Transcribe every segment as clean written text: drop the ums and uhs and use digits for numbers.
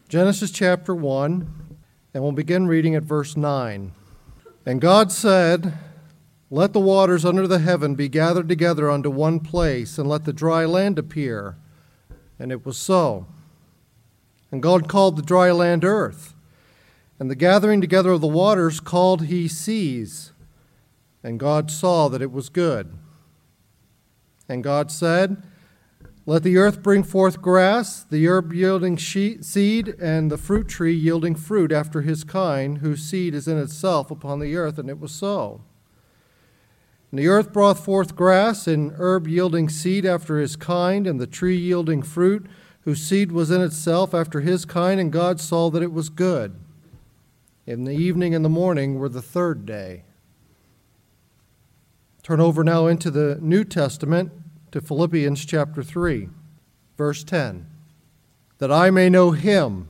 Genesis chapter 1, and we'll begin reading at verse 9. And God said, "Let the waters under the heaven be gathered together unto one place, and let the dry land appear." And it was so. And God called the dry land earth, and the gathering together of the waters called he seas. And God saw that it was good. And God said, "Let the earth bring forth grass, the herb yielding seed, and the fruit tree yielding fruit after his kind, whose seed is in itself upon the earth." And it was so. And the earth brought forth grass, and herb yielding seed after his kind, and the tree yielding fruit, whose seed was in itself after his kind. And God saw that it was good. And the evening and the morning were the third day. Turn over now into the New Testament to Philippians chapter 3, verse 10. "That I may know him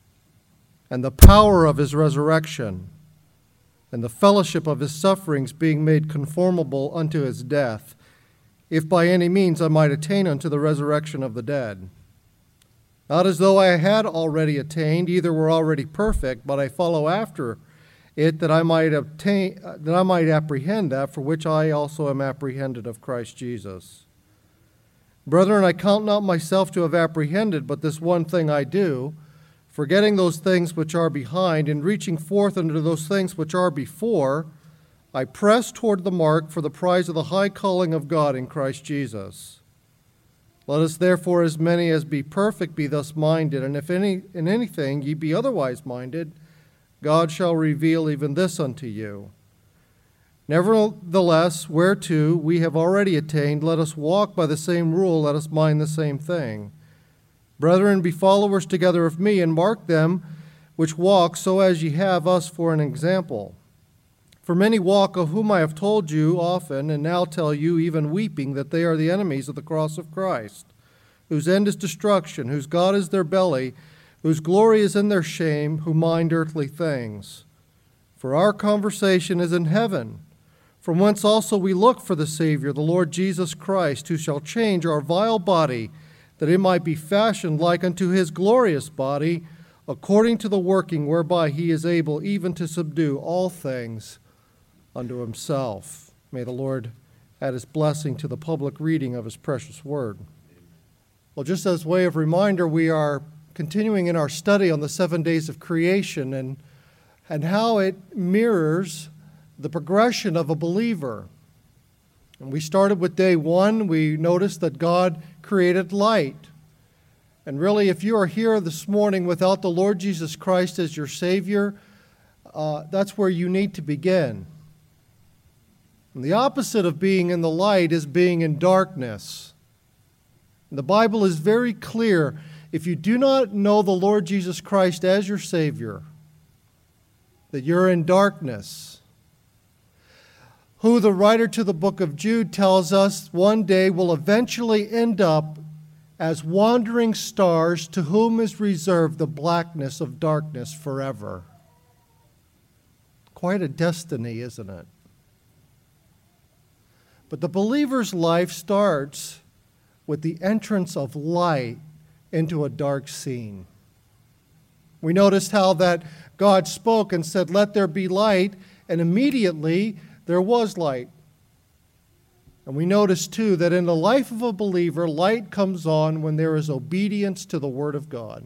and the power of his resurrection and the fellowship of his sufferings, being made conformable unto his death, if by any means I might attain unto the resurrection of the dead. Not as though I had already attained, either were already perfect, but I follow after it, that I might apprehend that for which I also am apprehended of Christ Jesus. Brethren, I count not myself to have apprehended, but this one thing I do, forgetting those things which are behind, and reaching forth unto those things which are before, I press toward the mark for the prize of the high calling of God in Christ Jesus. Let us therefore, as many as be perfect, be thus minded, and if in anything ye be otherwise minded, God shall reveal even this unto you. Nevertheless, whereto we have already attained, let us walk by the same rule, let us mind the same thing. Brethren, be followers together of me, and mark them which walk so as ye have us for an example. For many walk, of whom I have told you often, and now tell you, even weeping, that they are the enemies of the cross of Christ, whose end is destruction, whose God is their belly, whose glory is in their shame, who mind earthly things. For our conversation is in heaven, from whence also we look for the Savior, the Lord Jesus Christ, who shall change our vile body, that it might be fashioned like unto his glorious body, according to the working whereby he is able even to subdue all things unto himself." May the Lord add his blessing to the public reading of his precious word. Well, just as way of reminder, we are continuing in our study on the 7 days of creation and how it mirrors the progression of a believer. And we started with day 1. We noticed that God created light. And really, if you are here this morning without the Lord Jesus Christ as your Savior, that's where you need to begin. And the opposite of being in the light is being in darkness. And the Bible is very clear. If you do not know the Lord Jesus Christ as your Savior, that you're in darkness, who the writer to the book of Jude tells us one day will eventually end up as wandering stars, to whom is reserved the blackness of darkness forever. Quite a destiny, isn't it? But the believer's life starts with the entrance of light into a dark scene. We noticed how that God spoke and said, "Let there be light," and immediately there was light. And we notice too that in the life of a believer, light comes on when there is obedience to the Word of God.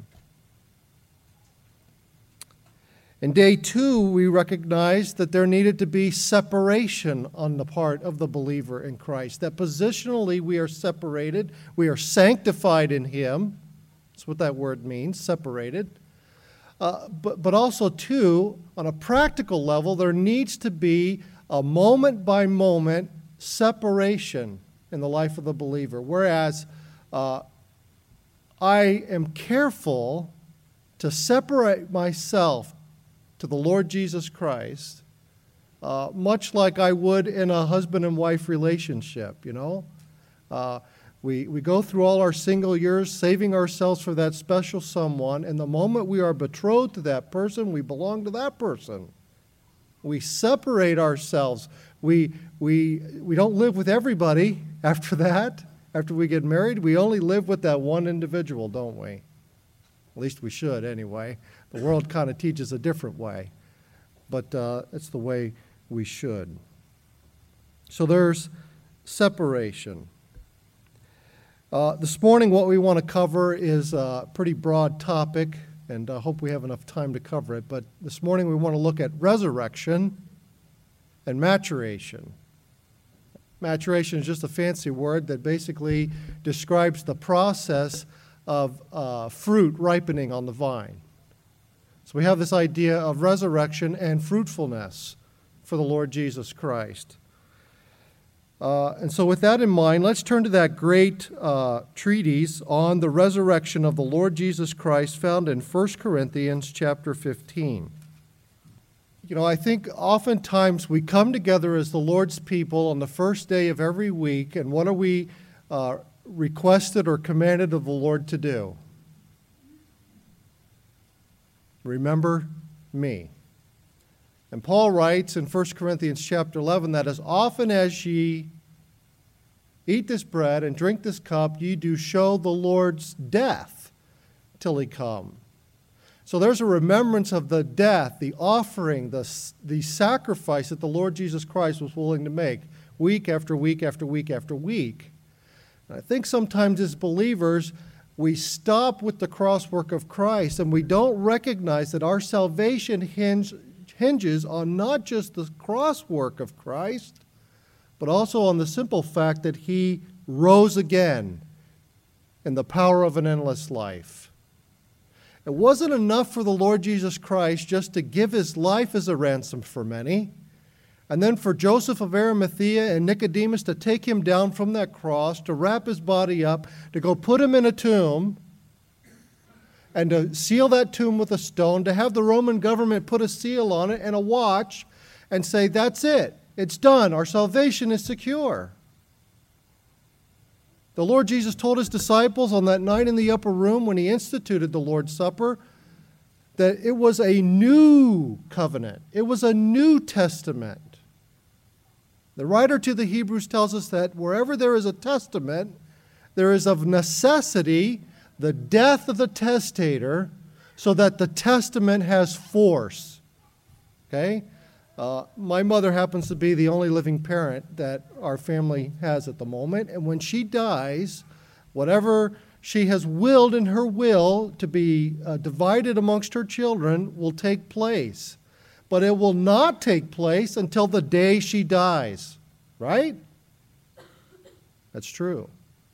In day 2, we recognized that there needed to be separation on the part of the believer in Christ. That positionally we are separated, we are sanctified in Him. That's what that word means, separated. But also too, on a practical level, there needs to be a moment-by-moment separation in the life of the believer. Whereas I am careful to separate myself to the Lord Jesus Christ, much like I would in a husband and wife relationship, you know. We go through all our single years saving ourselves for that special someone, and the moment we are betrothed to that person, we belong to that person. We separate ourselves. We don't live with everybody after that. After we get married, we only live with that one individual, don't we? At least we should anyway. The world kind of teaches a different way, but it's the way we should. So there's separation. This morning what we want to cover is a pretty broad topic, and I hope we have enough time to cover it. But this morning we want to look at resurrection and maturation. Maturation is just a fancy word that basically describes the process of fruit ripening on the vine. So we have this idea of resurrection and fruitfulness for the Lord Jesus Christ. And so with that in mind, let's turn to that great treatise on the resurrection of the Lord Jesus Christ found in 1 Corinthians chapter 15. You know, I think oftentimes we come together as the Lord's people on the first day of every week, and what are we requested or commanded of the Lord to do? Remember me. And Paul writes in 1 Corinthians chapter 11 that as often as ye eat this bread and drink this cup, ye do show the Lord's death till he come. So there's a remembrance of the death, the offering, the sacrifice that the Lord Jesus Christ was willing to make week after week after week after week. And I think sometimes as believers, we stop with the cross work of Christ and we don't recognize that our salvation hinges on not just the cross work of Christ, but also on the simple fact that he rose again in the power of an endless life. It wasn't enough for the Lord Jesus Christ just to give his life as a ransom for many, and then for Joseph of Arimathea and Nicodemus to take him down from that cross, to wrap his body up, to go put him in a tomb, and to seal that tomb with a stone, to have the Roman government put a seal on it and a watch and say, that's it, it's done, our salvation is secure. The Lord Jesus told his disciples on that night in the upper room when he instituted the Lord's Supper that it was a new covenant. It was a new testament. The writer to the Hebrews tells us that wherever there is a testament, there is of necessity the death of the testator so that the testament has force. Okay? My mother happens to be the only living parent that our family has at the moment, and when she dies, whatever she has willed in her will to be divided amongst her children will take place. But it will not take place until the day she dies. Right? That's true.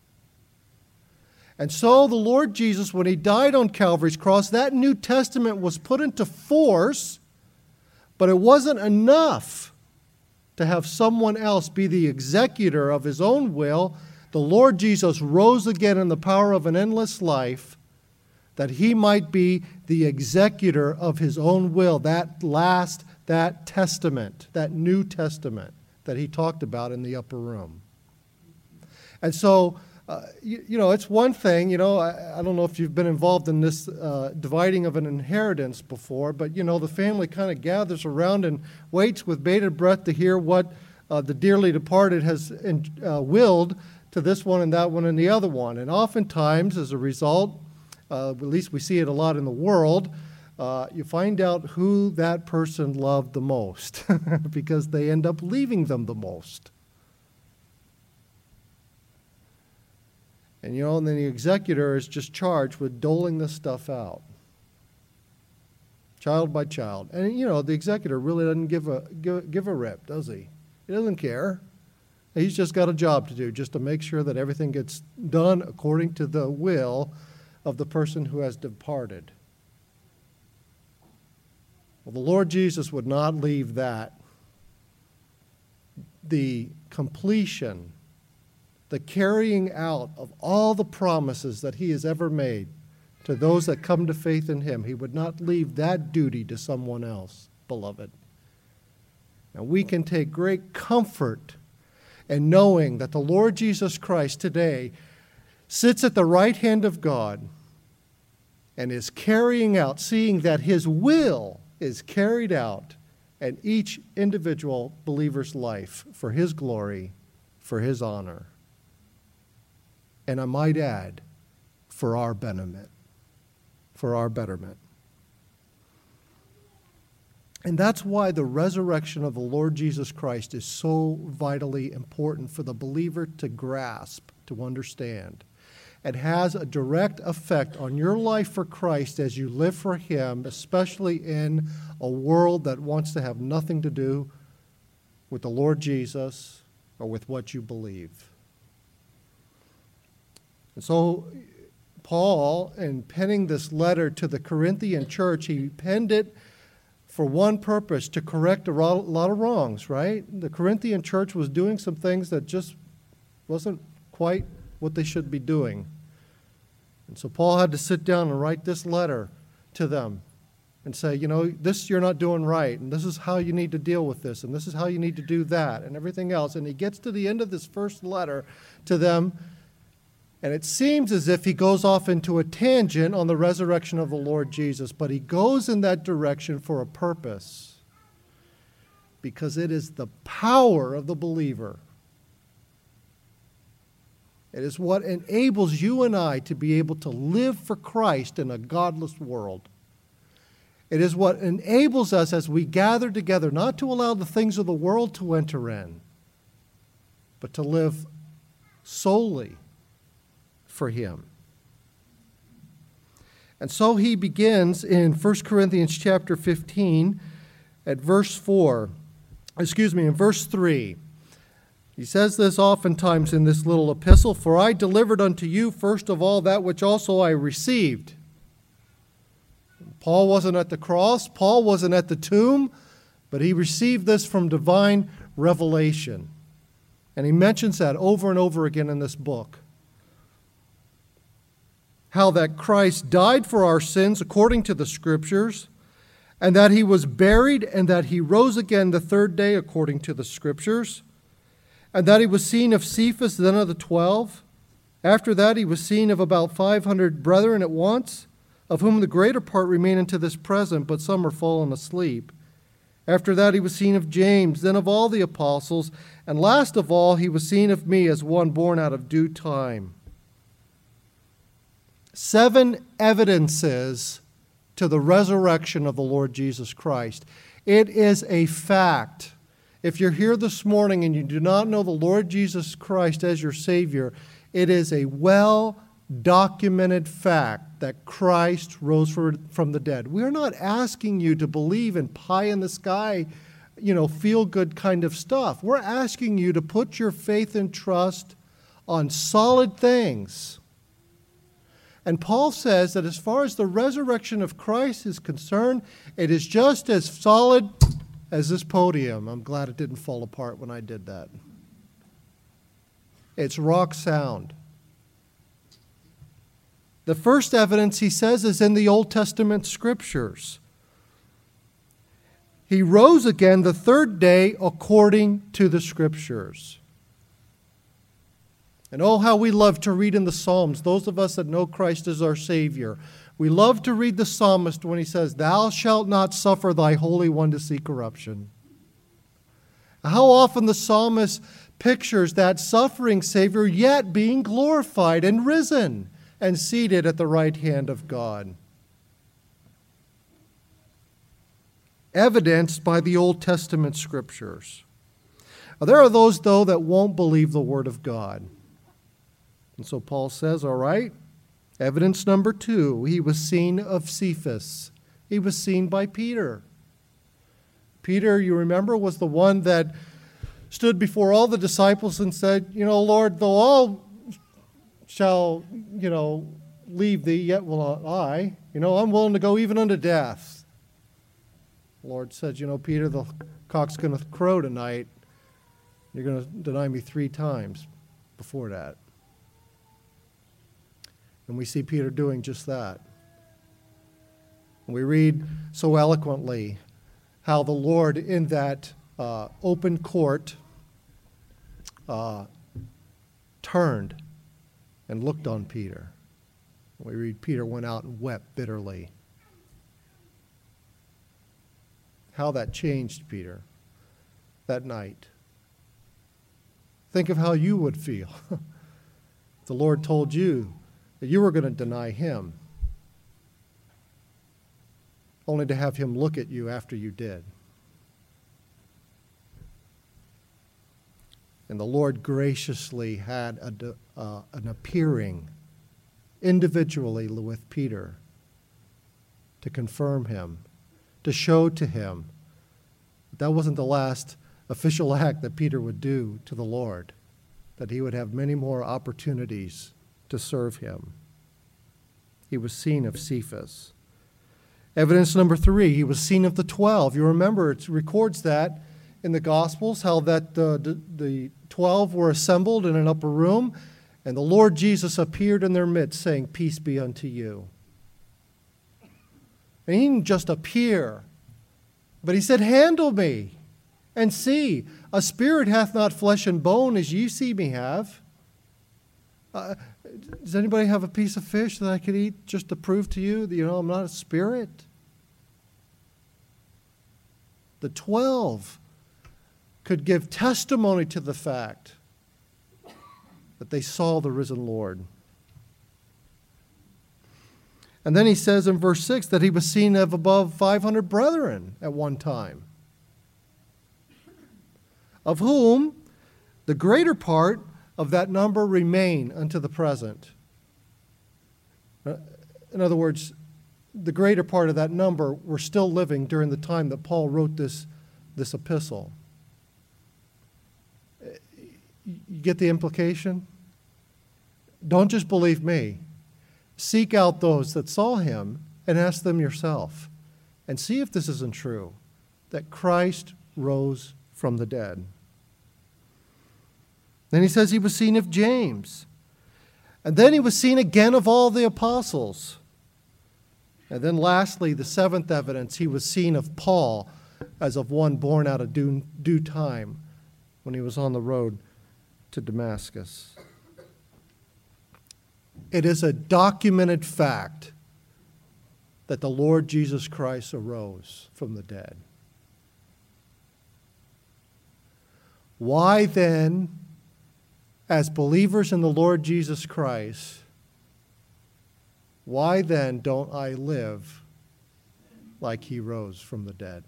And so the Lord Jesus, when he died on Calvary's cross, that New Testament was put into force, but it wasn't enough to have someone else be the executor of his own will. The Lord Jesus rose again in the power of an endless life that he might be the executor of his own will, that testament, that New Testament that he talked about in the upper room. And so, it's one thing, I don't know if you've been involved in this dividing of an inheritance before, but, the family kind of gathers around and waits with bated breath to hear what the dearly departed has willed to this one and that one and the other one. And oftentimes, as a result, at least we see it a lot in the world, you find out who that person loved the most because they end up leaving them the most. And and then the executor is just charged with doling this stuff out, child by child. And the executor really doesn't give a rip, does he? He doesn't care. He's just got a job to do, just to make sure that everything gets done according to the will of the person who has departed. Well, the Lord Jesus would not leave that. The completion, the carrying out of all the promises that he has ever made to those that come to faith in him, he would not leave that duty to someone else, beloved. And we can take great comfort in knowing that the Lord Jesus Christ today sits at the right hand of God and is carrying out, seeing that his will is carried out in each individual believer's life for his glory, for his honor. And I might add, for our betterment. for our betterment. And that's why the resurrection of the Lord Jesus Christ is so vitally important for the believer to grasp, to understand. It has a direct effect on your life for Christ as you live for Him, especially in a world that wants to have nothing to do with the Lord Jesus or with what you believe. And so Paul, in penning this letter to the Corinthian church, he penned it for one purpose, to correct a lot of wrongs, right? The Corinthian church was doing some things that just wasn't quite what they should be doing. And so Paul had to sit down and write this letter to them and say, this you're not doing right, and this is how you need to deal with this, and this is how you need to do that, and everything else. And he gets to the end of this first letter to them, and it seems as if he goes off into a tangent on the resurrection of the Lord Jesus, but he goes in that direction for a purpose, because it is the power of the believer. It is what enables you and I to be able to live for Christ in a godless world. It is what enables us as we gather together not to allow the things of the world to enter in, but to live solely for Him. And so he begins in 1 Corinthians chapter 15 at in verse 3. He says this oftentimes in this little epistle, "For I delivered unto you first of all that which also I received." Paul wasn't at the cross, Paul wasn't at the tomb, but he received this from divine revelation. And he mentions that over and over again in this book. How that Christ died for our sins according to the Scriptures, and that He was buried, and that He rose again the third day according to the Scriptures, and that He was seen of Cephas, then of the 12. After that He was seen of about 500 brethren at once, of whom the greater part remain unto this present, but some are fallen asleep. After that He was seen of James, then of all the apostles, and last of all He was seen of me as one born out of due time. 7 evidences to the resurrection of the Lord Jesus Christ. It is a fact. If you're here this morning and you do not know the Lord Jesus Christ as your Savior, it is a well-documented fact that Christ rose from the dead. We're not asking you to believe in pie-in-the-sky, feel-good kind of stuff. We're asking you to put your faith and trust on solid things. And Paul says that as far as the resurrection of Christ is concerned, it is just as solid as this podium. I'm glad it didn't fall apart when I did that. It's rock sound. The first evidence, he says, is in the Old Testament Scriptures. He rose again the third day according to the Scriptures. And oh, how we love to read in the Psalms, those of us that know Christ as our Savior. We love to read the psalmist when he says, "Thou shalt not suffer thy Holy One to see corruption." How often the psalmist pictures that suffering Savior yet being glorified and risen and seated at the right hand of God. Evidenced by the Old Testament Scriptures. Now, there are those, though, that won't believe the Word of God. And so Paul says, all right, evidence number 2, he was seen of Cephas. He was seen by Peter. Peter, you remember, was the one that stood before all the disciples and said, Lord, though all shall, leave thee, yet will not I. I'm willing to go even unto death. The Lord said, Peter, the cock's going to crow tonight. You're going to deny me 3 times before that. And we see Peter doing just that. And we read so eloquently how the Lord in that open court turned and looked on Peter. We read Peter went out and wept bitterly. How that changed Peter that night. Think of how you would feel if the Lord told you that you were going to deny Him. only to have him look at you after you did. And the Lord graciously had an appearing individually with Peter to confirm him, to show to him that wasn't the last official act that Peter would do to the Lord, that he would have many more opportunities to serve him. He was seen of Cephas. Evidence number 3, he was seen of the 12. You remember, it records that in the Gospels, how that the 12 were assembled in an upper room, and the Lord Jesus appeared in their midst, saying, "Peace be unto you." And he didn't just appear, but he said, "Handle me, and see, a spirit hath not flesh and bone, as ye see me have." Does anybody have a piece of fish that I could eat just to prove to you that, I'm not a spirit? The 12 could give testimony to the fact that they saw the risen Lord. And then he says in verse 6 that he was seen of above 500 brethren at one time, of whom the greater part of that number remain unto the present. In other words, the greater part of that number were still living during the time that Paul wrote this epistle. You get the implication? Don't just believe me. Seek out those that saw him and ask them yourself, and see if this isn't true, that Christ rose from the dead. Then he says he was seen of James. And then he was seen again of all the apostles. And then lastly, the 7th evidence, he was seen of Paul as of one born out of due time when he was on the road to Damascus. It is a documented fact that the Lord Jesus Christ arose from the dead. Why then, as believers in the Lord Jesus Christ, why then don't I live like he rose from the dead?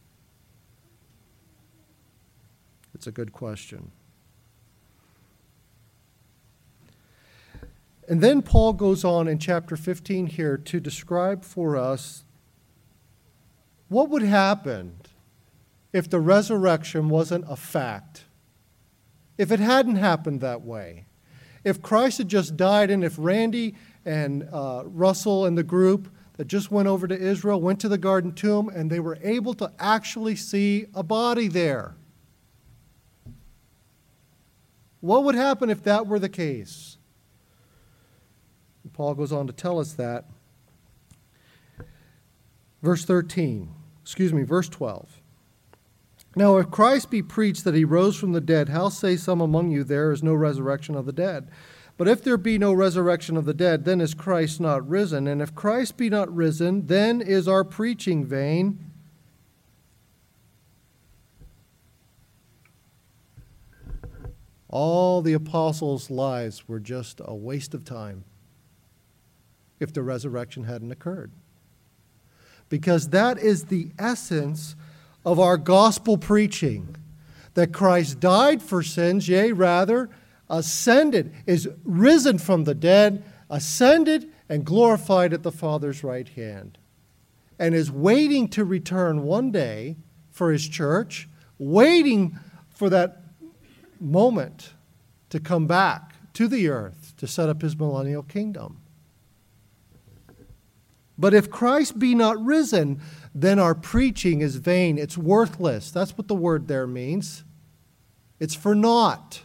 It's a good question. And then Paul goes on in chapter 15 here to describe for us what would happen if the resurrection wasn't a fact. If it hadn't happened that way. If Christ had just died, and if Randy and Russell and the group that just went over to Israel went to the Garden Tomb and they were able to actually see a body there. What would happen if that were the case? And Paul goes on to tell us that. Verse 12. Now, if Christ be preached that he rose from the dead, how say some among you there is no resurrection of the dead? But if there be no resurrection of the dead, then is Christ not risen. And if Christ be not risen, then is our preaching vain. All the apostles' lives were just a waste of time if the resurrection hadn't occurred. Because that is the essence of our gospel preaching, that Christ died for sins, yea, rather, ascended, is risen from the dead, ascended and glorified at the Father's right hand, and is waiting to return one day for his church, waiting for that moment to come back to the earth to set up his millennial kingdom. But if Christ be not risen, then our preaching is vain. It's worthless. That's what the word there means. It's for naught.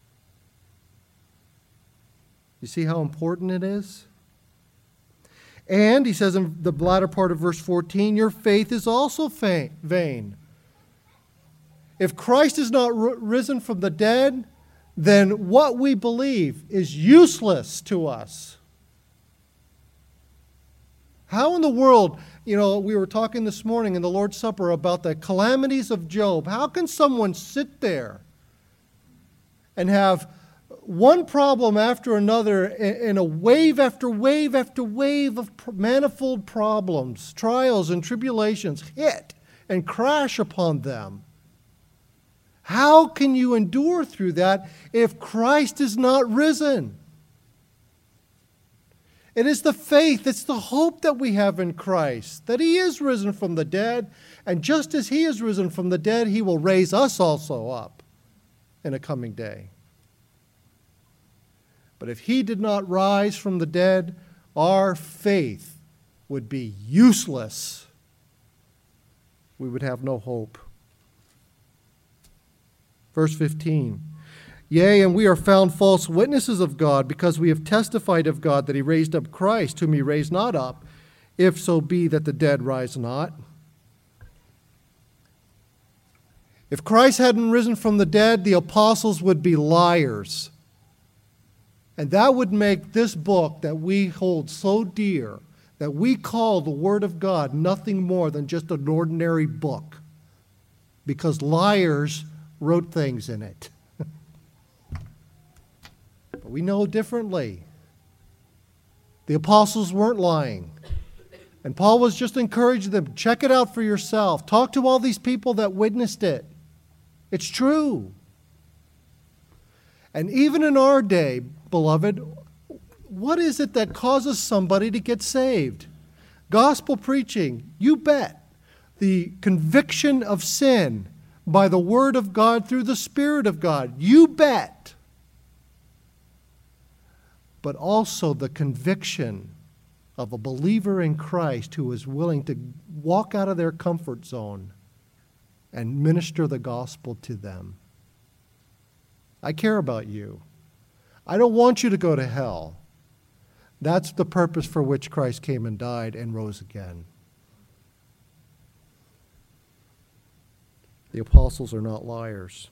You see how important it is? And he says in the latter part of verse 14, your faith is also vain. If Christ is not risen from the dead, then what we believe is useless to us. How in the world, we were talking this morning in the Lord's Supper about the calamities of Job. How can someone sit there and have one problem after another in a wave after wave after wave of manifold problems, trials, and tribulations hit and crash upon them. How can you endure through that if Christ is not risen? It is the faith, it's the hope that we have in Christ, that He is risen from the dead, and just as He is risen from the dead, He will raise us also up in a coming day. But if He did not rise from the dead, our faith would be useless. We would have no hope. Verse 15. Yea, and we are found false witnesses of God, because we have testified of God that He raised up Christ, whom He raised not up, if so be that the dead rise not. If Christ hadn't risen from the dead, the apostles would be liars. And that would make this book that we hold so dear, that we call the Word of God, nothing more than just an ordinary book, because liars wrote things in it. But we know differently. The apostles weren't lying. And Paul was just encouraging them, check it out for yourself. Talk to all these people that witnessed it. It's true. And even in our day, beloved, what is it that causes somebody to get saved? Gospel preaching, you bet. The conviction of sin by the Word of God through the Spirit of God, you bet. But also the conviction of a believer in Christ who is willing to walk out of their comfort zone and minister the gospel to them. I care about you. I don't want you to go to hell. That's the purpose for which Christ came and died and rose again. The apostles are not liars.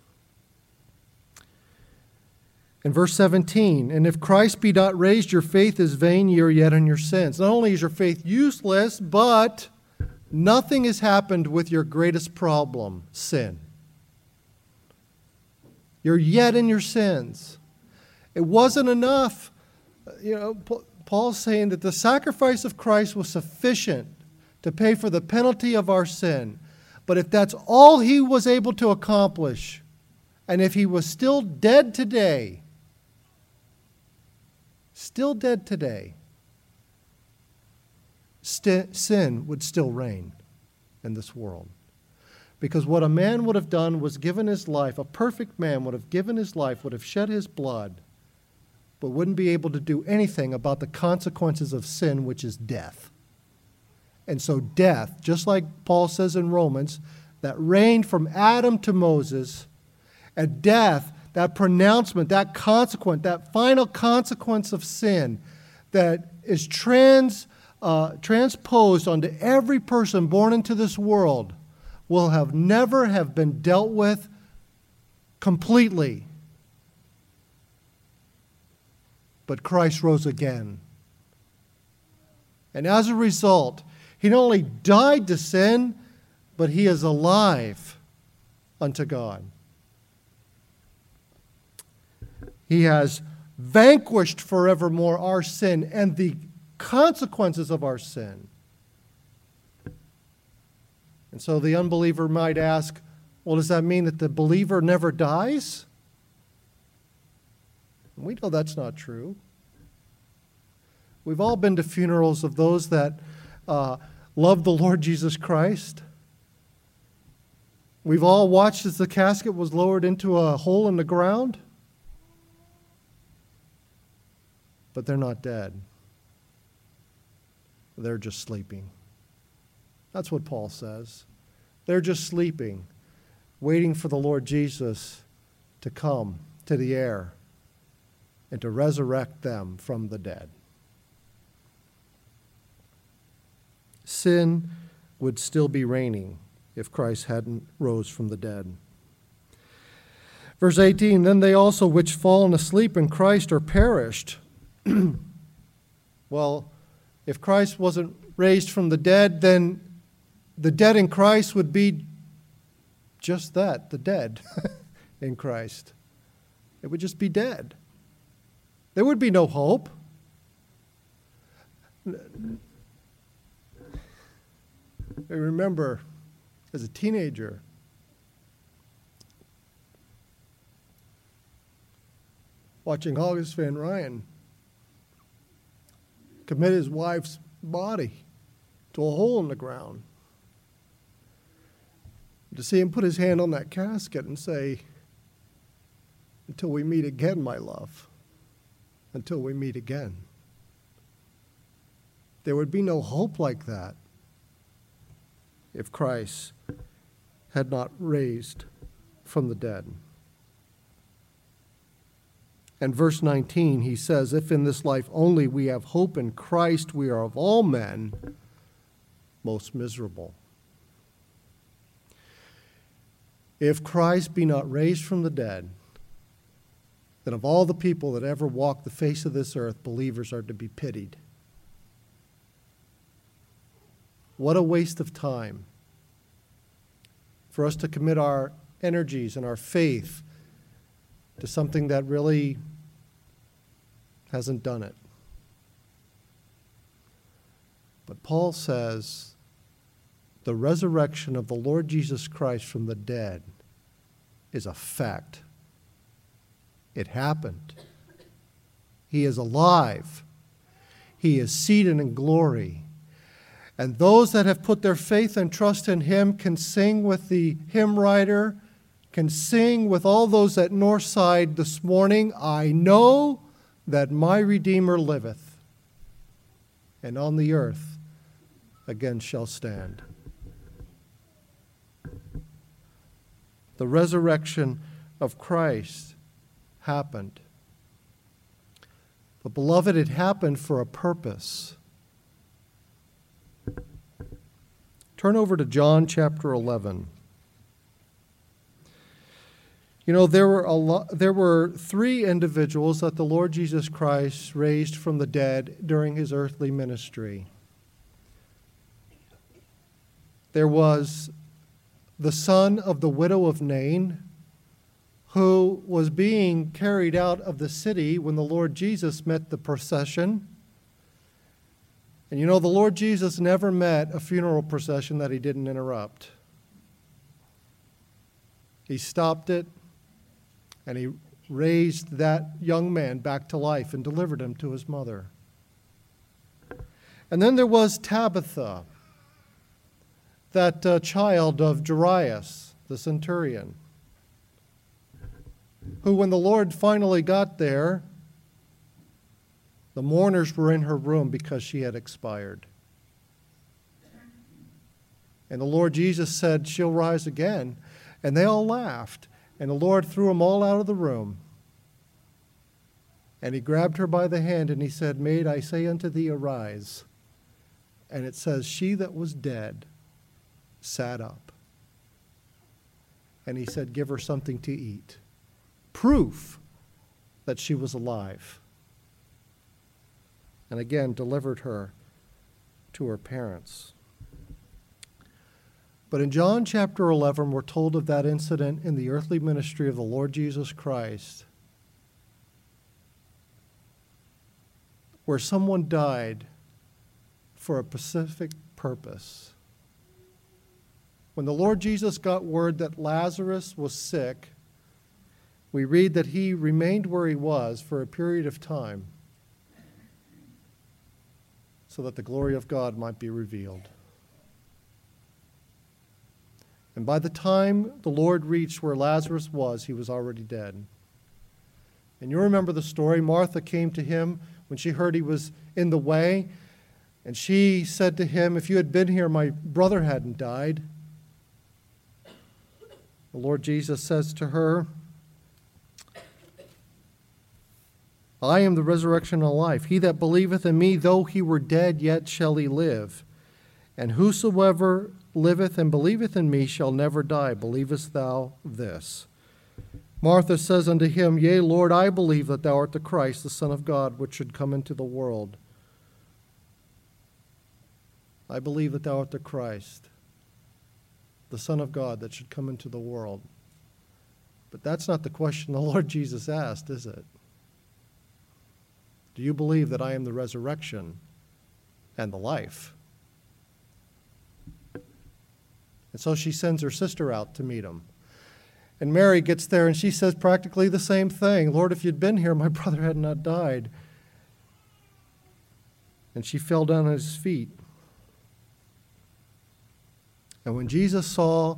In verse 17, and if Christ be not raised, your faith is vain, ye are yet in your sins. Not only is your faith useless, but nothing has happened with your greatest problem, sin. You're yet in your sins. It wasn't enough. Paul's saying that the sacrifice of Christ was sufficient to pay for the penalty of our sin. But if that's all He was able to accomplish, and if He was still dead today, sin would still reign in this world. Because what a man would have done was given his life, a perfect man would have given his life, would have shed his blood, but wouldn't be able to do anything about the consequences of sin, which is death. And so death, just like Paul says in Romans, that reigned from Adam to Moses, and death, that pronouncement, that consequence, that final consequence of sin that is transposed onto every person born into this world, will have never have been dealt with completely. But Christ rose again. And as a result, He not only died to sin, but He is alive unto God. He has vanquished forevermore our sin and the consequences of our sin. And so the unbeliever might ask, well, does that mean that the believer never dies? And we know that's not true. We've all been to funerals of those that love the Lord Jesus Christ. We've all watched as the casket was lowered into a hole in the ground. But they're not dead. They're just sleeping. That's what Paul says. They're just sleeping, waiting for the Lord Jesus to come to the air and to resurrect them from the dead. Sin would still be reigning if Christ hadn't rose from the dead. Verse 18, then they also which fallen asleep in Christ are perished. Well, if Christ wasn't raised from the dead, then the dead in Christ would be just that, the dead in Christ. It would just be dead. There would be no hope. I remember as a teenager, watching August Van Ryan commit his wife's body to a hole in the ground. To see him put his hand on that casket and say, "Until we meet again, my love, until we meet again." There would be no hope like that if Christ had not raised from the dead. And verse 19, he says, "If in this life only we have hope in Christ, we are of all men most miserable." If Christ be not raised from the dead, then of all the people that ever walked the face of this earth, believers are to be pitied. What a waste of time for us to commit our energies and our faith to something that really hasn't done it. But Paul says the resurrection of the Lord Jesus Christ from the dead is a fact. It happened. He is alive. He is seated in glory. And those that have put their faith and trust in him can sing with the hymn writer, can sing with all those at Northside this morning, "I know that my Redeemer liveth, and on the earth again shall stand." The resurrection of Christ happened. But beloved, it happened for a purpose. Turn over to John chapter 11. You know, there were three individuals that the Lord Jesus Christ raised from the dead during his earthly ministry. There was the son of the widow of Nain, who was being carried out of the city when the Lord Jesus met the procession. And you know, the Lord Jesus never met a funeral procession that he didn't interrupt. He stopped it, and he raised that young man back to life and delivered him to his mother. And then there was Tabitha, that child of Jairus, the centurion, who, when the Lord finally got there, the mourners were in her room because she had expired. And the Lord Jesus said, "She'll rise again." And they all laughed. And the Lord threw them all out of the room. And he grabbed her by the hand and he said, "Maid, I say unto thee, arise." And it says, she that was dead sat up. And he said, "Give her something to eat." Proof that she was alive. And again, delivered her to her parents. But in John chapter 11, we're told of that incident in the earthly ministry of the Lord Jesus Christ, where someone died for a specific purpose. When the Lord Jesus got word that Lazarus was sick, we read that he remained where he was for a period of time so that the glory of God might be revealed. And by the time the Lord reached where Lazarus was, he was already dead. And you remember the story. Martha came to him when she heard he was in the way, and she said to him, "If you had been here, my brother hadn't died." The Lord Jesus says to her, "I am the resurrection and life. He that believeth in me, though he were dead, yet shall he live. And whosoever liveth and believeth in me shall never die. Believest thou this?" Martha says unto him, "Yea, Lord, I believe that thou art the Christ, the Son of God, which should come into the world." I believe that thou art the Christ, the Son of God that should come into the world. But that's not the question the Lord Jesus asked, is it? Do you believe that I am the resurrection and the life? And so she sends her sister out to meet him. And Mary gets there and she says practically the same thing. Lord, if you'd been here, my brother had not died. And she fell down at his feet. And when Jesus saw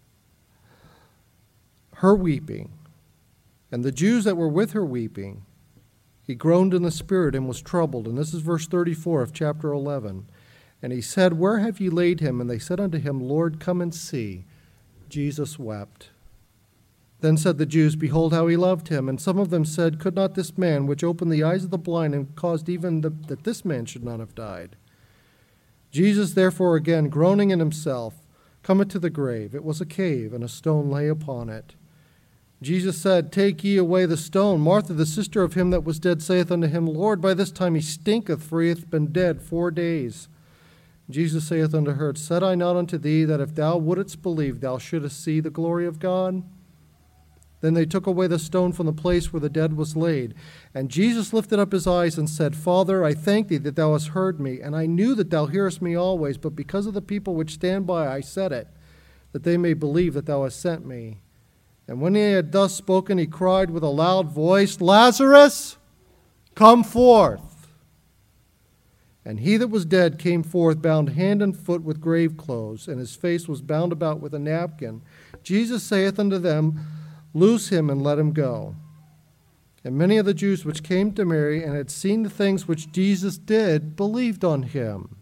her weeping, and the Jews that were with her weeping, he groaned in the spirit and was troubled. And this is verse 34 of chapter 11. And he said, Where have ye laid him? And they said unto him, Lord, come and see. Jesus wept. Then said the Jews, Behold how he loved him. And some of them said, Could not this man, which opened the eyes of the blind and caused even that this man should not have died? Jesus therefore again, groaning in himself, cometh to the grave. It was a cave, and a stone lay upon it. Jesus said, Take ye away the stone. Martha, the sister of him that was dead, saith unto him, Lord, by this time he stinketh, for he hath been dead 4 days. Jesus saith unto her, Said I not unto thee, that if thou wouldest believe, thou shouldest see the glory of God? Then they took away the stone from the place where the dead was laid. And Jesus lifted up his eyes and said, Father, I thank thee that thou hast heard me, and I knew that thou hearest me always, but because of the people which stand by I said it, that they may believe that thou hast sent me. And when he had thus spoken, he cried with a loud voice, Lazarus, come forth. And he that was dead came forth, bound hand and foot with grave clothes, and his face was bound about with a napkin. Jesus saith unto them, Loose him and let him go. And many of the Jews which came to Mary and had seen the things which Jesus did believed on him.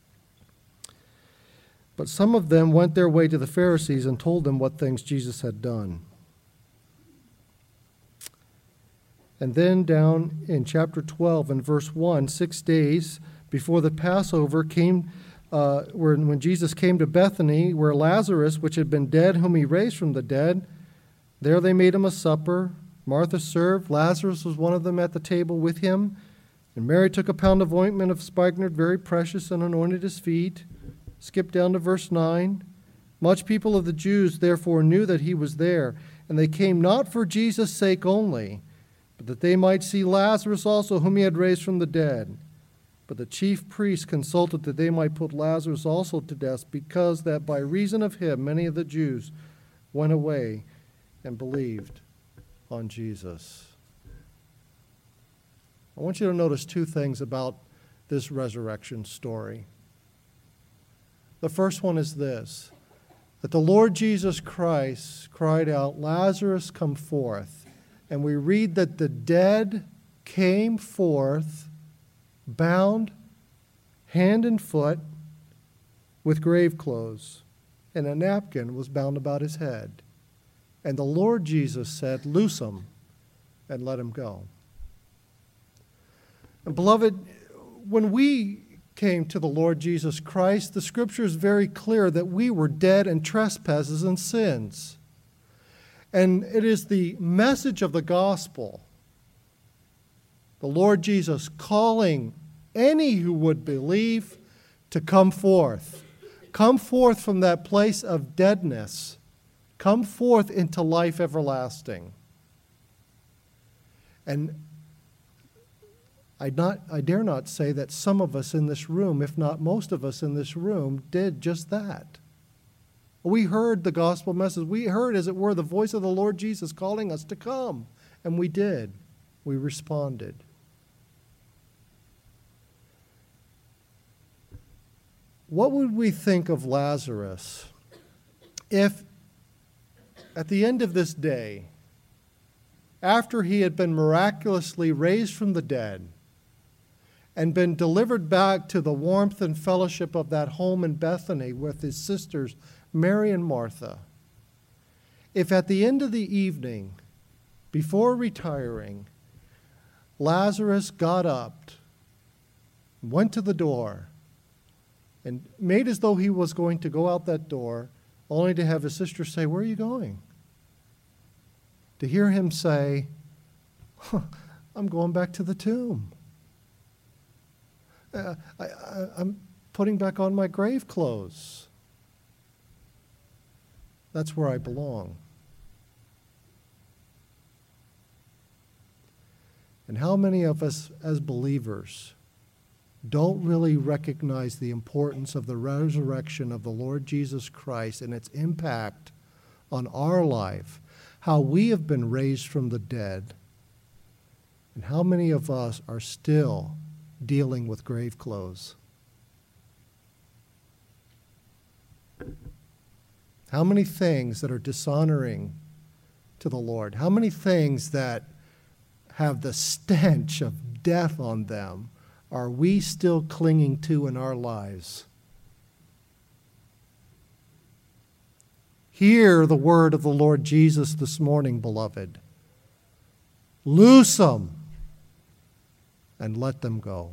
But some of them went their way to the Pharisees and told them what things Jesus had done. And then down in chapter 12 and verse 1, 6 days before the Passover came, when Jesus came to Bethany, where Lazarus, which had been dead, whom he raised from the dead, there they made him a supper. Martha served. Lazarus was one of them at the table with him. And Mary took a pound of ointment of spikenard, very precious, and anointed his feet. Skip down to verse 9. Much people of the Jews therefore knew that he was there, and they came not for Jesus' sake only, but that they might see Lazarus also, whom he had raised from the dead. But the chief priests consulted that they might put Lazarus also to death, because that by reason of him many of the Jews went away and believed on Jesus. I want you to notice 2 things about this resurrection story. The first one is this, that the Lord Jesus Christ cried out, Lazarus, come forth. And we read that the dead came forth, bound hand and foot with grave clothes, and a napkin was bound about his head. And the Lord Jesus said, Loose him and let him go. And beloved, when we came to the Lord Jesus Christ, the scripture is very clear that we were dead in trespasses and sins. And it is the message of the gospel, the Lord Jesus calling any who would believe to come forth. Come forth from that place of deadness. Come forth into life everlasting. And I dare not say that some of us in this room, if not most of us in this room, did just that. We heard the gospel message. We heard, as it were, the voice of the Lord Jesus calling us to come. And we did. We responded. What would we think of Lazarus if at the end of this day, after he had been miraculously raised from the dead and been delivered back to the warmth and fellowship of that home in Bethany with his sisters, Mary and Martha, if at the end of the evening, before retiring, Lazarus got up, went to the door, and made as though he was going to go out that door, only to have his sister say, "Where are you going?" To hear him say, "I'm going back to the tomb. I'm putting back on my grave clothes. That's where I belong." And how many of us as believers don't really recognize the importance of the resurrection of the Lord Jesus Christ and its impact on our life, how we have been raised from the dead, and how many of us are still dealing with grave clothes? How many things that are dishonoring to the Lord? How many things that have the stench of death on them are we still clinging to in our lives? Hear the word of the Lord Jesus this morning, beloved. Loose them and let them go.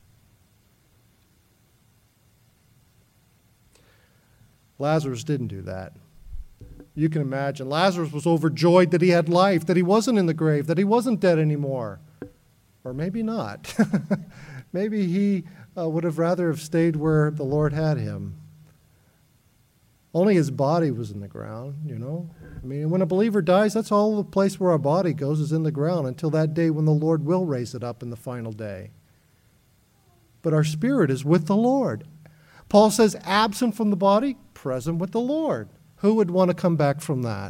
Lazarus didn't do that. You can imagine. Lazarus was overjoyed that he had life, that he wasn't in the grave, that he wasn't dead anymore. Or maybe not. Maybe he would have rather have stayed where the Lord had him. Only his body was in the ground, you know. I mean, when a believer dies, that's all the place where our body goes is in the ground until that day when the Lord will raise it up in the final day. But our spirit is with the Lord. Paul says, absent from the body, present with the Lord. Who would want to come back from that?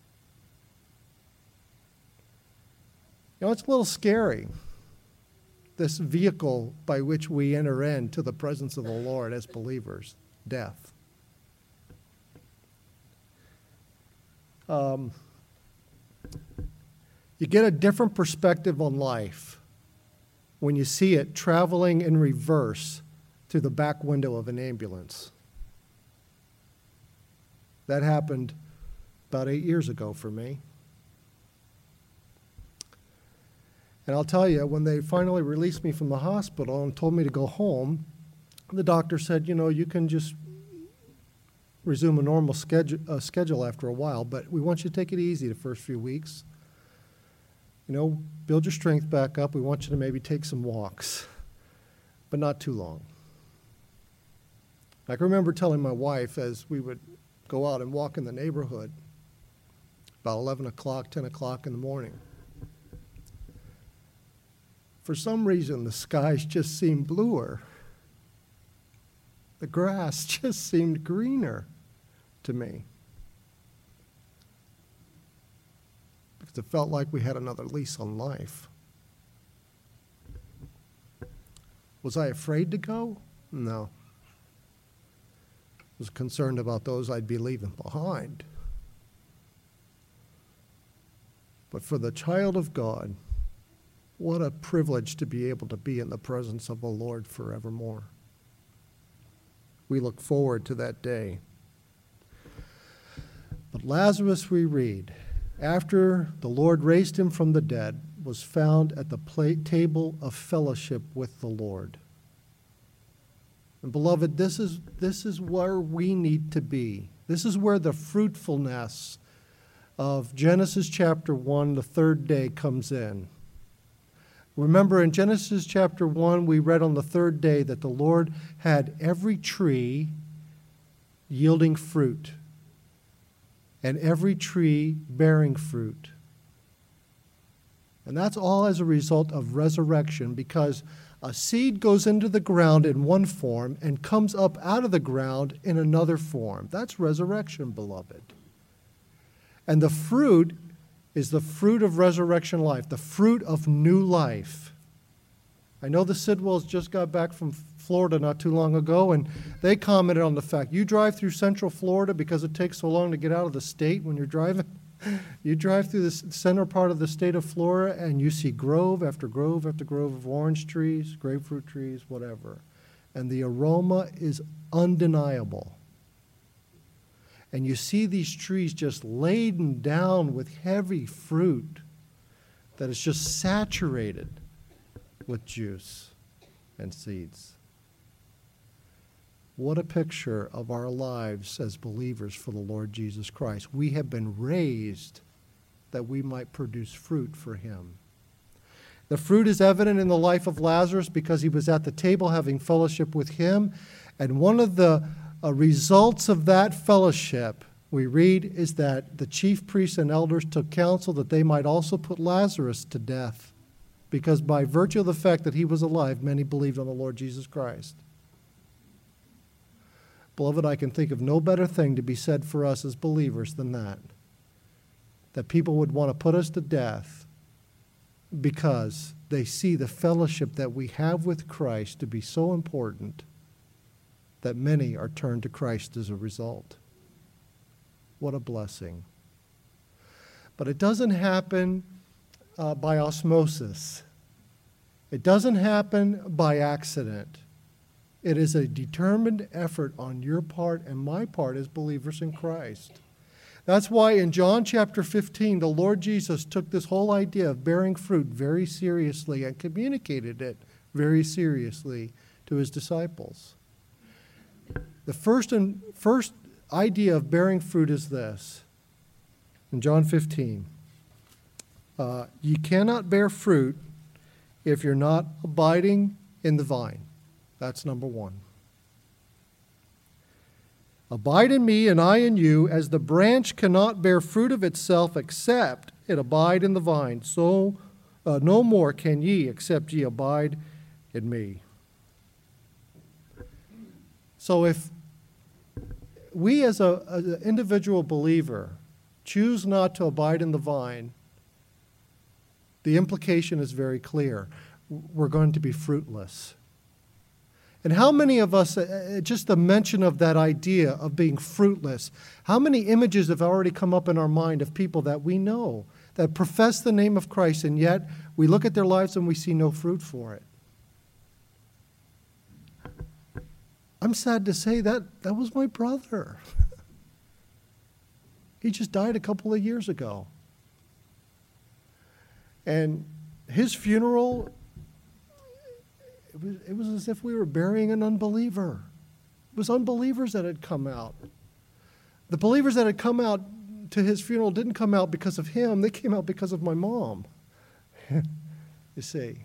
You know, it's a little scary, this vehicle by which we enter into the presence of the Lord as believers, death. You get a different perspective on life when you see it traveling in reverse through the back window of an ambulance. That happened about 8 years ago for me. And I'll tell you, when they finally released me from the hospital and told me to go home, the doctor said, you know, you can just resume a normal schedule after a while, but we want you to take it easy the first few weeks. You know, build your strength back up. We want you to maybe take some walks, but not too long. I can remember telling my wife as we would go out and walk in the neighborhood about 11 o'clock, 10 o'clock in the morning. For some reason, the skies just seemed bluer. The grass just seemed greener to me. Because it felt like we had another lease on life. Was I afraid to go? No. I was concerned about those I'd be leaving behind. But for the child of God, what a privilege to be able to be in the presence of the Lord forevermore. We look forward to that day. But Lazarus, we read, after the Lord raised him from the dead, was found at the table of fellowship with the Lord. And beloved, this is where we need to be. This is where the fruitfulness of Genesis chapter 1, the third day, comes in. Remember, in Genesis chapter 1, we read on the third day that the Lord had every tree yielding fruit and every tree bearing fruit. And that's all as a result of resurrection, because a seed goes into the ground in one form and comes up out of the ground in another form. That's resurrection, beloved. And the fruit is the fruit of resurrection life, the fruit of new life. I know the Sidwells just got back from Florida not too long ago, and they commented on the fact, you drive through Central Florida because it takes so long to get out of the state when you're driving. You drive through the center part of the state of Florida, and you see grove after grove after grove of orange trees, grapefruit trees, whatever. And the aroma is undeniable. And you see these trees just laden down with heavy fruit that is just saturated with juice and seeds. What a picture of our lives as believers for the Lord Jesus Christ. We have been raised that we might produce fruit for him. The fruit is evident in the life of Lazarus because he was at the table having fellowship with him. And one of the results of that fellowship, we read, is that the chief priests and elders took counsel that they might also put Lazarus to death, because by virtue of the fact that he was alive, many believed on the Lord Jesus Christ. Beloved, I can think of no better thing to be said for us as believers than that. That people would want to put us to death because they see the fellowship that we have with Christ to be so important that many are turned to Christ as a result. What a blessing. But it doesn't happen by osmosis. It doesn't happen by accident. It is a determined effort on your part and my part as believers in Christ. That's why in John chapter 15, the Lord Jesus took this whole idea of bearing fruit very seriously and communicated it very seriously to his disciples. The first idea of bearing fruit is this. In John 15, you cannot bear fruit if you're not abiding in the vine. That's number one. Abide in me and I in you, as the branch cannot bear fruit of itself except it abide in the vine. So no more can ye except ye abide in me. So if we as an individual believer choose not to abide in the vine, the implication is very clear. We're going to be fruitless. And how many of us, just the mention of that idea of being fruitless, how many images have already come up in our mind of people that we know, that profess the name of Christ, and yet we look at their lives and we see no fruit for it? I'm sad to say that was my brother. He just died a couple of years ago. And his funeral, it was as if we were burying an unbeliever. It was unbelievers that had come out. The believers that had come out to his funeral didn't come out because of him. They came out because of my mom. You see.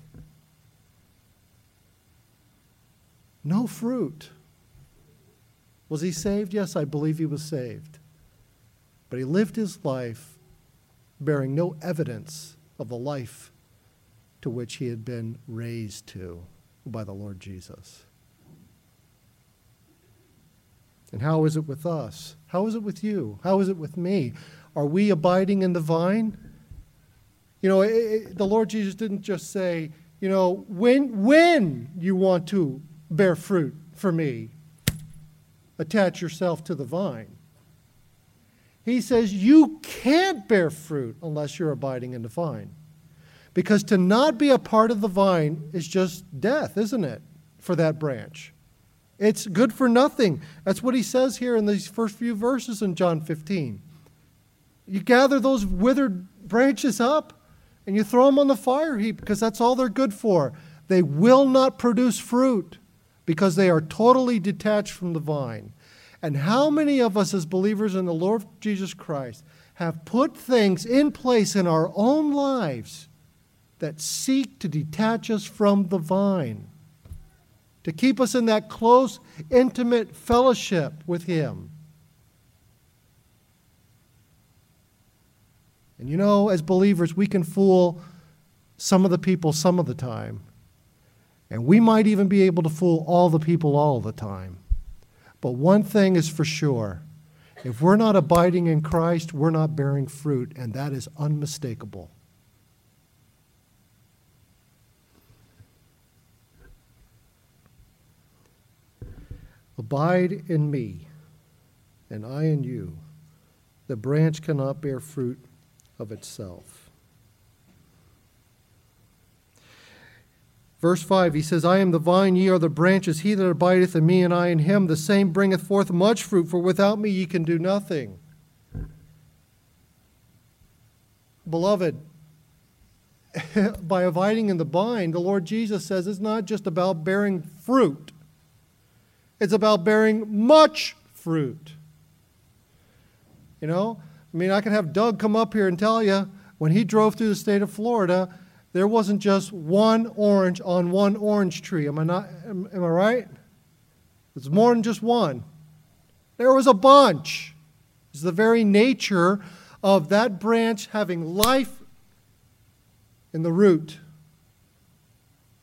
No fruit. Was he saved? Yes, I believe he was saved. But he lived his life bearing no evidence of the life to which he had been raised to by the Lord Jesus. And how is it with us? How is it with you? How is it with me? Are we abiding in the vine? You know, the Lord Jesus didn't just say, you know, when you want to bear fruit for me, attach yourself to the vine. He says you can't bear fruit unless you're abiding in the vine. Because to not be a part of the vine is just death, isn't it, for that branch? It's good for nothing. That's what he says here in these first few verses in John 15. You gather those withered branches up and you throw them on the fire heap because that's all they're good for. They will not produce fruit because they are totally detached from the vine. And how many of us as believers in the Lord Jesus Christ have put things in place in our own lives that seek to detach us from the vine, to keep us in that close, intimate fellowship with him? And you know, as believers, we can fool some of the people some of the time. And we might even be able to fool all the people all the time. But one thing is for sure. If we're not abiding in Christ, we're not bearing fruit, and that is unmistakable. Abide in me, and I in you. The branch cannot bear fruit of itself. Verse 5, he says, I am the vine, ye are the branches. He that abideth in me, and I in him, the same bringeth forth much fruit, for without me ye can do nothing. Beloved, by abiding in the vine, the Lord Jesus says it's not just about bearing fruit. It's about bearing much fruit. You know, I mean, I could have Doug come up here and tell you, when he drove through the state of Florida, there wasn't just one orange on one orange tree. Am I right? It's more than just one. There was a bunch. It's the very nature of that branch having life in the root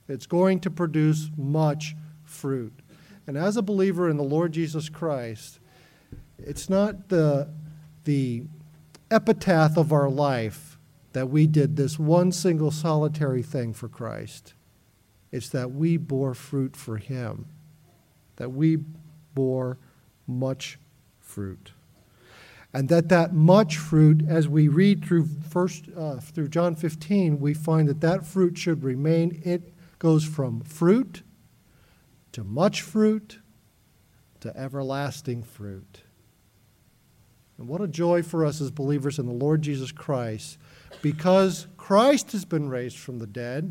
It's going to produce much fruit. And as a believer in the Lord Jesus Christ, it's not the epitaph of our life that we did this one single solitary thing for Christ. It's that we bore fruit for him, that we bore much fruit. And that much fruit, as we read through John 15, we find that fruit should remain. It goes from fruit to much fruit to everlasting fruit. And what a joy for us as believers in the Lord Jesus Christ, because Christ has been raised from the dead.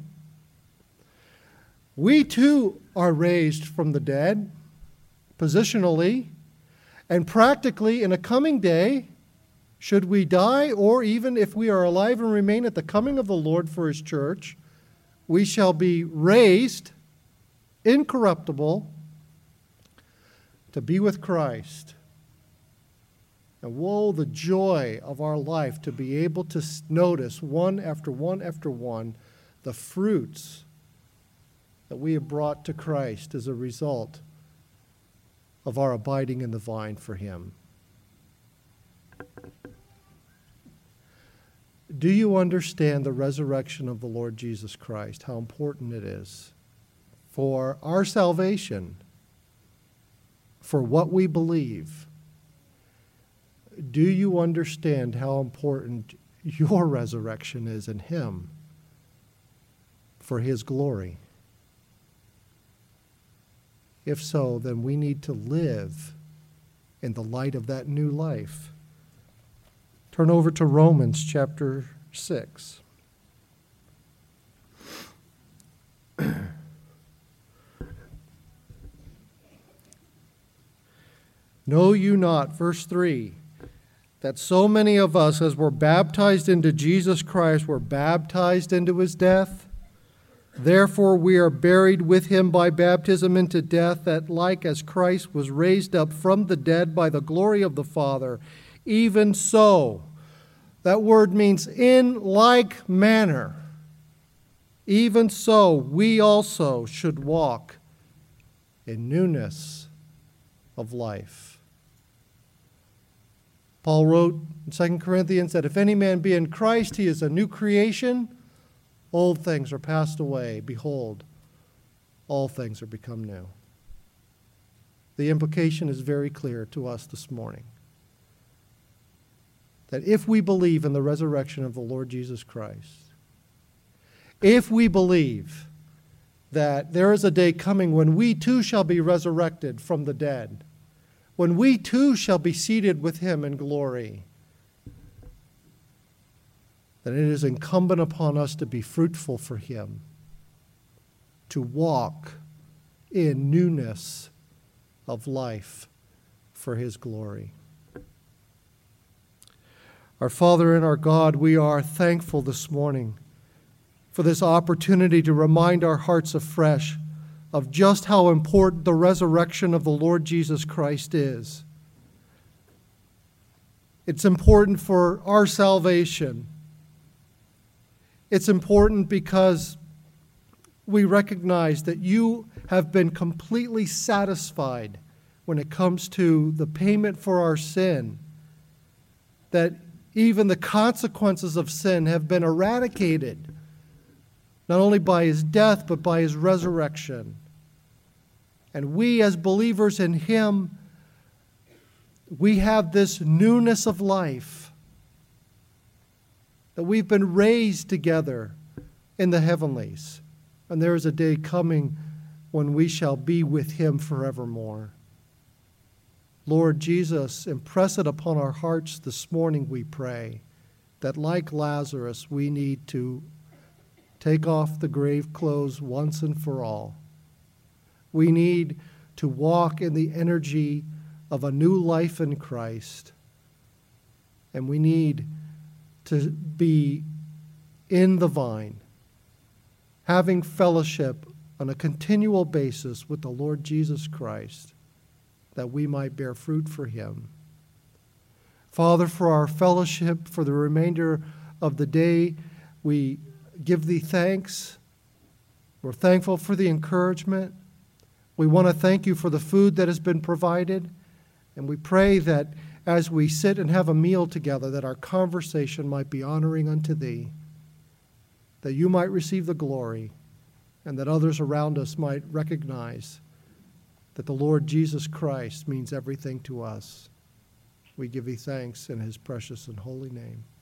We too are raised from the dead, positionally, and practically in a coming day, should we die, or even if we are alive and remain at the coming of the Lord for his church, we shall be raised, incorruptible, to be with Christ. And woe, the joy of our life to be able to notice one after one after one the fruits that we have brought to Christ as a result of our abiding in the vine for him. Do you understand the resurrection of the Lord Jesus Christ, how important it is for our salvation, for what we believe? Do you understand how important your resurrection is in him for his glory? If so, then we need to live in the light of that new life. Turn over to Romans chapter 6. Know you not, verse 3, that so many of us as were baptized into Jesus Christ were baptized into his death? Therefore we are buried with him by baptism into death, that like as Christ was raised up from the dead by the glory of the Father, even so, that word means in like manner, even so we also should walk in newness of life. Paul wrote in 2 Corinthians that if any man be in Christ, he is a new creation. Old things are passed away. Behold, all things are become new. The implication is very clear to us this morning. That if we believe in the resurrection of the Lord Jesus Christ, if we believe that there is a day coming when we too shall be resurrected from the dead, when we too shall be seated with him in glory, then it is incumbent upon us to be fruitful for him, to walk in newness of life for his glory. Our Father and our God, we are thankful this morning for this opportunity to remind our hearts afresh of just how important the resurrection of the Lord Jesus Christ is. It's important for our salvation. It's important because we recognize that you have been completely satisfied when it comes to the payment for our sin, that even the consequences of sin have been eradicated, not only by his death, but by his resurrection. And we, as believers in him, we have this newness of life, that we've been raised together in the heavenlies. And there is a day coming when we shall be with him forevermore. Lord Jesus, impress it upon our hearts this morning, we pray, that like Lazarus, we need to take off the grave clothes once and for all. We need to walk in the energy of a new life in Christ. And we need to be in the vine, having fellowship on a continual basis with the Lord Jesus Christ, that we might bear fruit for him. Father, for our fellowship, for the remainder of the day, we give thee thanks. We're thankful for the encouragement. We want to thank you for the food that has been provided. And we pray that as we sit and have a meal together, that our conversation might be honoring unto thee, that you might receive the glory, and that others around us might recognize that the Lord Jesus Christ means everything to us. We give thee thanks in his precious and holy name.